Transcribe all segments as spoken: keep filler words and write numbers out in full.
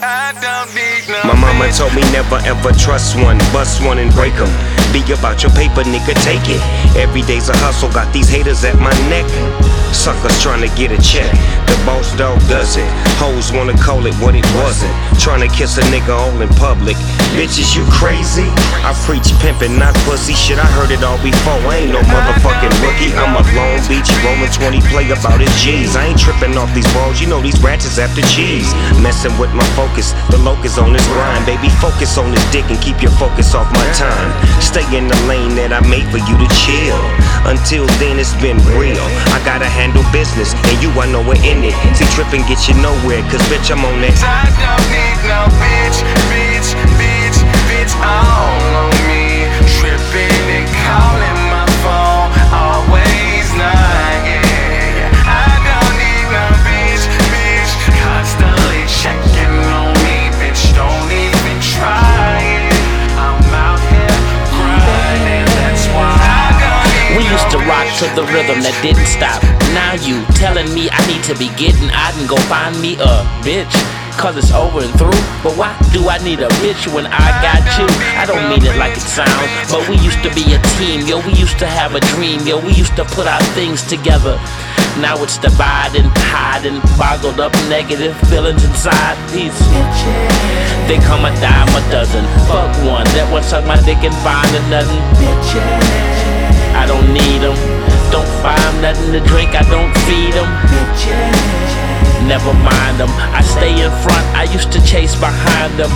I don't need no My mama told me never ever trust one, bust one and break 'em. Be about your paper, nigga, take it. Every day's a hustle, got these haters at my neck. Suckers trying to get a check, the boss dog does it. Hoes wanna call it what it wasn't. Trying to kiss a nigga all in public. Bitches, you crazy? I preach pimpin', not pussy. Shit, I heard it all before. I ain't no motherfucking rookie. I'm a Long Beach rolling twenty play about his G's. I ain't tripping off these balls, you know these rats is after cheese. Messing with my focus, the locus on this grind. Baby, focus on this dick and keep your focus off my time. Stay in the lane that I made for you to chill. Until then, it's been real. I gotta handle business, and you, I know we're in it. See, tripping get you nowhere, cause bitch, I'm on that. I don't need no bitch, bitch, bitch, bitch all on me. Tripping and calling my phone, always not, yeah. I don't need no bitch, bitch, constantly checking on me. Bitch, don't even try it. I'm out here grinding, that's why I don't need We used to no rock bitch, to the rhythm that didn't stop. Now you telling me I need to be getting out and go find me a bitch, cause it's over and through. But why do I need a bitch when I got you? I don't mean it like it sounds, but we used to be a team. Yo, we used to have a dream. Yo, we used to put our things together. Now it's dividing, hiding, boggled up negative feelings inside these bitches. They come a dime a dozen. Fuck one that wants suck my dick and find nothing. Bitches. I don't need them. Don't buy them nothing to drink, I don't feed them. Bitches. Never mind them, I stay in front, I used to chase behind them.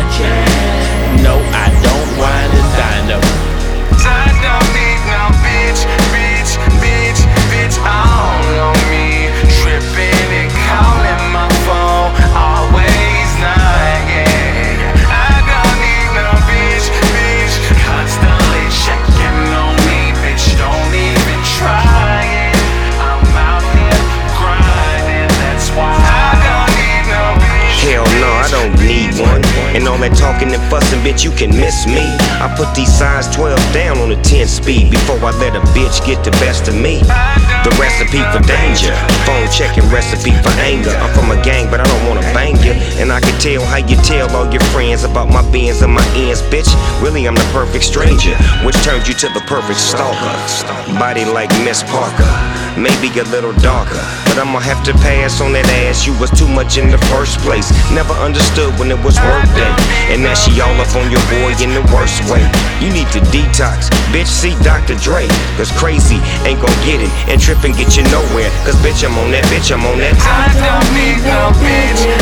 No, I don't whine and dine them. I don't need no bitch, bitch, bitch, bitch all on me. Tripping and calling my phone, always not, yeah. I don't need no bitch, bitch, constantly checking on me. Bitch, don't even try it. I'm out here grinding, that's why I don't need no bitch. Hell no, I don't need one. And all that talking and fussing, bitch, you can miss me. I put these size twelve down on a ten speed before I let a bitch get the best of me. The recipe for danger, phone checking recipe for anger. I'm from a gang, but I don't wanna bang you. And I can tell how you tell all your friends about my bins and my ends, bitch. Really, I'm the perfect stranger, which turns you to the perfect stalker. Body like Miss Parker, maybe a little darker, but I'ma have to pass on that ass. You was too much in the first place. Never understood when it was work day, and now she all up on your boy in the worst way. You need to detox, bitch, see Doctor Dre, cause crazy ain't gon' get it, and trippin' get you nowhere, cause bitch, I'm on that, bitch, I'm on that. I don't need no bitch,